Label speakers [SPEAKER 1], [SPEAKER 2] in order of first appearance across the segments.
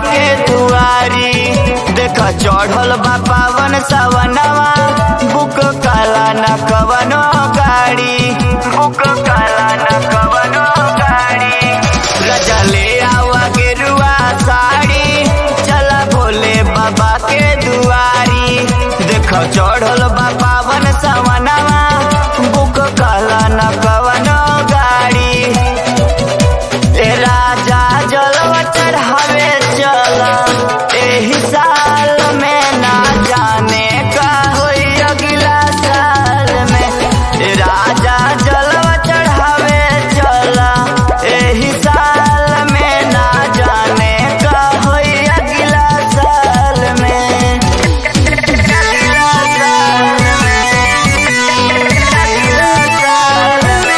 [SPEAKER 1] के दुआरी। देखा चढ़ल बा पावन सवनवा, बुक काला न कवनो गाड़ी, बुक काला न कवनो गाड़ी। राजा ले आवा गेरुआ साड़ी, चला भोले बाबा के दुआरी। देखा चढ़ल बा पावन सवनवा, बुक काला न कवनो गाड़ी। राजा जलवा चढ़ावे चला, एही साल में ना जाने का होई अगला साल में। राजा जलवा चढ़ावे चला, एही साल में ना जाने का होई अगला साल में। अगला साल में, अगला साल में।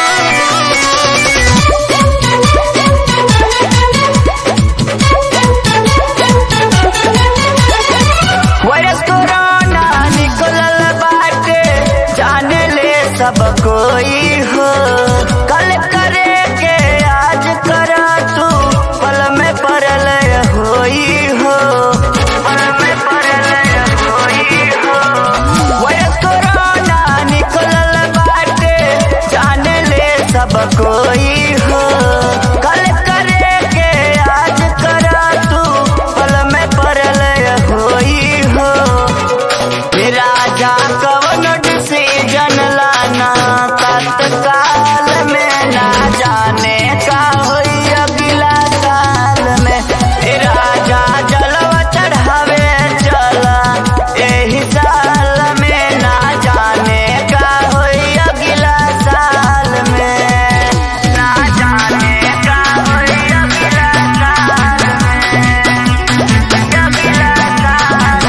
[SPEAKER 1] वायरस कोरोना निकलल बाटे, जाने ले सब कोई हो। कल करे के आज करा तू, पल में पड़ल होई हो, पल में पड़ल होई हो। वायरस कोरोना निकलल बाटे, जाने ले सब कोई हो। कल करे के आज करा तू, पल में पड़ल होई हो। राजा कवन डिसीजन लाना, तत्काल में ना जाने का होई अगला साल में। राजा जलवा चढ़ावे चला, एही साल में ना जाने का होई अगला साल में। ना जाने का होई अगला साल में, अगला साल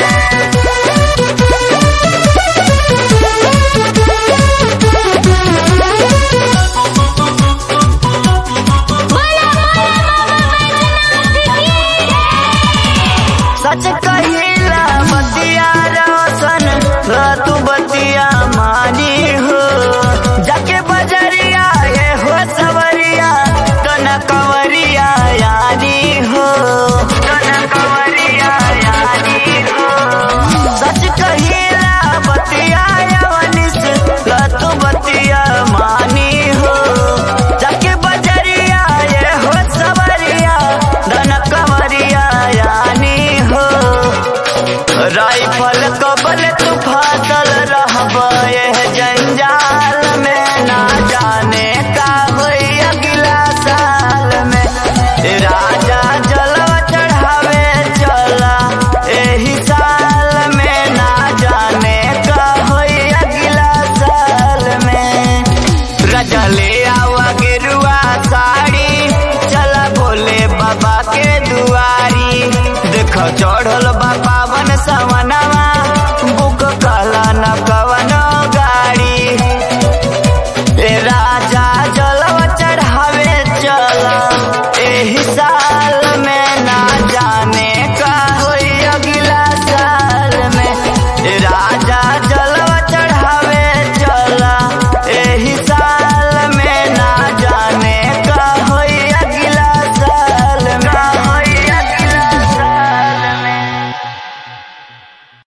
[SPEAKER 1] सच कहिला बतिया रोशन, तू बतिया मानी हो। जाके बजरिया ये हो सवरिया, तो न कंवरिया यानी हो, तो न कंवरिया यानी हो। सच कहिला बतिया यवनिस, तू बतिया मानी हो। जाके बजरिया ये हो सवरिया, धन कंवरिया यानी हो। राइफल कबल तू फासल रहब यह जंजाल में, ना जाने का होई अगला साल में। राजा जलवा चढ़ावे चला, एही साल में ना जाने का होई अगला साल में। राजा ले आवा गेरुआ साड़ी, चला भोले बाबा के दुआरी। देखो चढ़ल बा पावन सवना,